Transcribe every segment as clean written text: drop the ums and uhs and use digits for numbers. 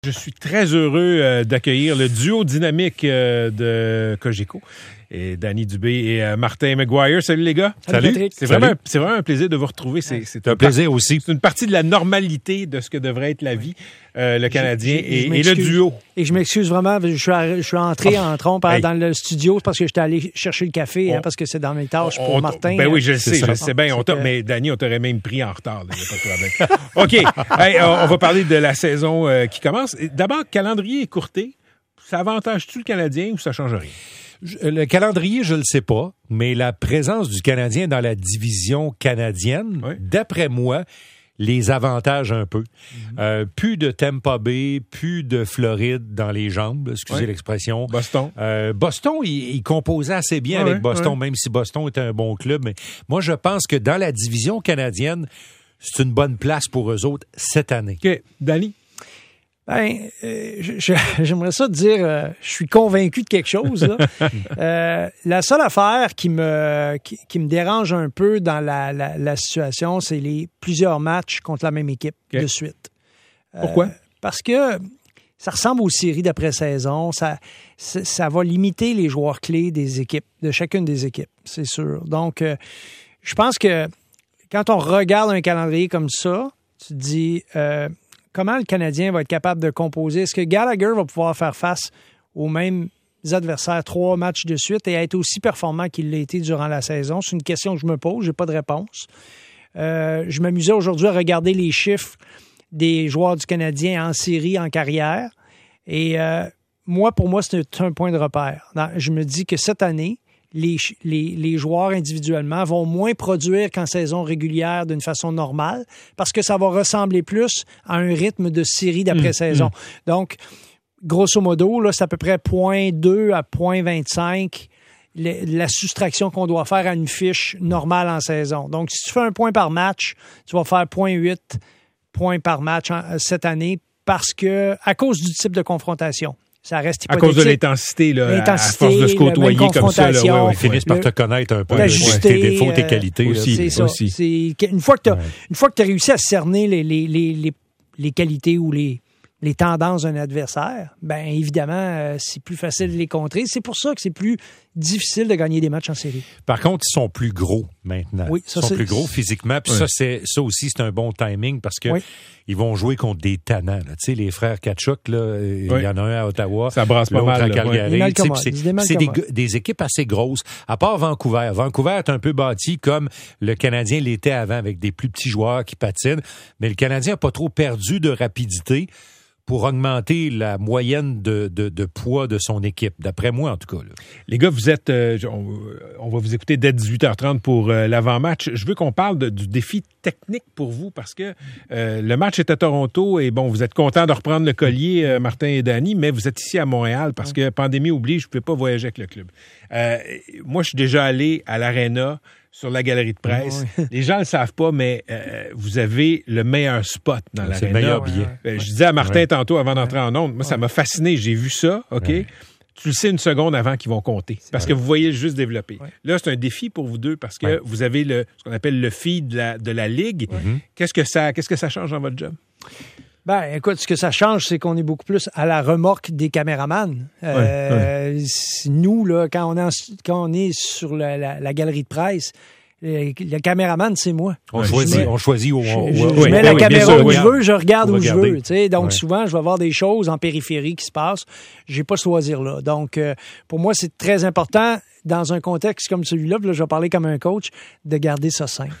Je suis très heureux d'accueillir le duo dynamique de Cogeco. Et Danny Dubé et Martin McGuire. Salut les gars. Salut. C'est vraiment un plaisir de vous retrouver. C'est un plaisir aussi. C'est une partie de la normalité de ce que devrait être la vie, le Canadien et le duo. Et je m'excuse vraiment, je suis entré en trompe dans le studio parce que j'étais allé chercher le café, parce que c'est dans mes tâches pour Martin. Ben oui, je le sais bien. Mais Danny, on t'aurait même pris en retard. Il n'y a pas de problème. OK. On va parler de la saison qui commence. D'abord, calendrier écourté. Ça avantage-tu le Canadien ou ça change rien? Le calendrier, je ne le sais pas, mais la présence du Canadien dans la division canadienne, d'après moi, les avantage un peu. Plus de Tampa Bay, plus de Floride dans les jambes, excusez l'expression. Boston. Boston, il composait assez bien avec Boston, même si Boston était un bon club. Mais moi, je pense que dans la division canadienne, c'est une bonne place pour eux autres cette année. OK. Danny? J'aimerais ça te dire, je suis convaincu de quelque chose. Là. La seule affaire qui me dérange un peu dans la situation, c'est les plusieurs matchs contre la même équipe de suite. Pourquoi? Parce que ça ressemble aux séries d'après-saison. Ça va limiter les joueurs clés des équipes, de chacune des équipes, c'est sûr. Donc, je pense que quand on regarde un calendrier comme ça, tu te dis... comment le Canadien va être capable de composer? Est-ce que Gallagher va pouvoir faire face aux mêmes adversaires 3 matchs de suite et être aussi performant qu'il l'a été durant la saison? C'est une question que je me pose, j'ai pas de réponse. Je m'amusais aujourd'hui à regarder les chiffres des joueurs du Canadien en série, en carrière. Et pour moi, c'est un point de repère. Je me dis que cette année, les joueurs individuellement vont moins produire qu'en saison régulière d'une façon normale parce que ça va ressembler plus à un rythme de série d'après-saison. Donc, grosso modo, là, c'est à peu près 0.2 à 0.25 la soustraction qu'on doit faire à une fiche normale en saison. Donc, si tu fais un point par match, tu vas faire 0.8 points par match cette année parce que à cause du type de confrontation. Ça reste hypothétique. À cause de l'intensité, à force de se côtoyer comme ça. Ils finissent par te connaître un peu. Tes défauts, tes qualités. C'est ça. Une fois que tu as réussi à cerner les qualités ou les tendances d'un adversaire, bien évidemment, c'est plus facile de les contrer. C'est pour ça que c'est plus difficile de gagner des matchs en série. Par contre, ils sont plus gros maintenant. Oui, ils sont plus gros physiquement. Puis ça aussi, c'est un bon timing parce que ils vont jouer contre des tannants. Tu sais, les frères Tkachuk, il y en a un à Ottawa. Ça brasse pas mal. À Calgary. C'est des équipes assez grosses. À part Vancouver. Vancouver est un peu bâti comme le Canadien l'était avant avec des plus petits joueurs qui patinent. Mais le Canadien n'a pas trop perdu de rapidité pour augmenter la moyenne de poids de son équipe, d'après moi en tout cas. Là. Les gars, vous êtes... on va vous écouter dès 18h30 pour l'avant-match. Je veux qu'on parle du défi technique pour vous parce que le match est à Toronto et bon, vous êtes contents de reprendre le collier, Martin et Danny, mais vous êtes ici à Montréal parce que pandémie oblige, je ne peux pas voyager avec le club. Moi, je suis déjà allé à l'Arena sur la galerie de presse. Les gens ne le savent pas, mais vous avez le meilleur spot dans l'Arena. C'est le meilleur billet. Je disais à Martin tantôt, avant d'entrer en ondes, moi, ça m'a fasciné. J'ai vu ça, OK? Tu le sais une seconde avant qu'ils vont compter. Parce que vous voyez juste développer. Là, c'est un défi pour vous deux parce que vous avez ce qu'on appelle le feed de la Ligue. Qu'est-ce que ça change dans votre job? Ben, écoute, ce que ça change, c'est qu'on est beaucoup plus à la remorque des caméramans. Nous, là, quand on est sur la galerie de presse, le caméraman, c'est moi. On choisit où on je mets la caméra où je veux, je regarde où je veux. Tu sais, donc, souvent, je vais voir des choses en périphérie qui se passent. J'ai pas ce loisir-là. Donc, pour moi, c'est très important, dans un contexte comme celui-là, puis là, je vais parler comme un coach, de garder ça simple.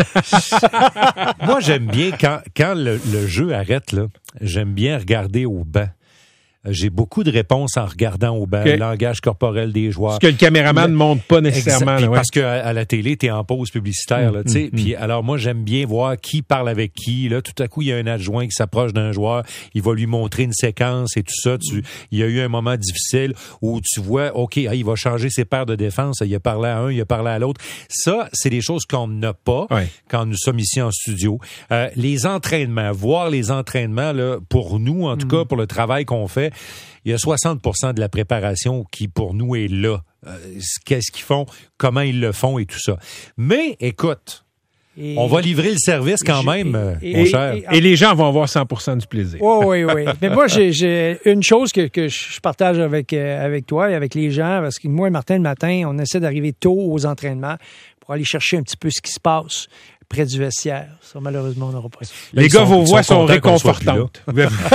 Moi, j'aime bien, quand le jeu arrête, là, j'aime bien regarder au banc. J'ai beaucoup de réponses en regardant au banc, le langage corporel des joueurs. Ce que le caméraman ne montre pas nécessairement. Parce qu'à la télé, t'es en pause publicitaire. Là, puis alors moi, j'aime bien voir qui parle avec qui. Là, tout à coup, il y a un adjoint qui s'approche d'un joueur. Il va lui montrer une séquence et tout ça. Il y a eu un moment difficile où tu vois, OK, il va changer ses paires de défense. Il a parlé à un, il a parlé à l'autre. Ça, c'est des choses qu'on n'a pas quand nous sommes ici en studio. Les entraînements, voir les entraînements, là, pour nous, en tout cas, pour le travail qu'on fait, il y a 60% de la préparation qui, pour nous, est là. Qu'est-ce qu'ils font, comment ils le font et tout ça. Mais, écoute, On va livrer le service quand même, mon cher. Et les gens vont avoir 100% du plaisir. Oui. Mais moi, j'ai une chose que je partage avec toi et avec les gens, parce que moi et Martin, le matin, on essaie d'arriver tôt aux entraînements pour aller chercher un petit peu ce qui se passe près du vestiaire. Ça, malheureusement, on n'aura pas ça. Les gars, vos voix sont réconfortantes.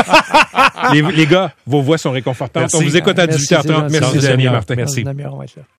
Les gars, vos voix sont réconfortantes. On vous écoute à 18h30. Merci, Denis et Martin. Merci. On va être là.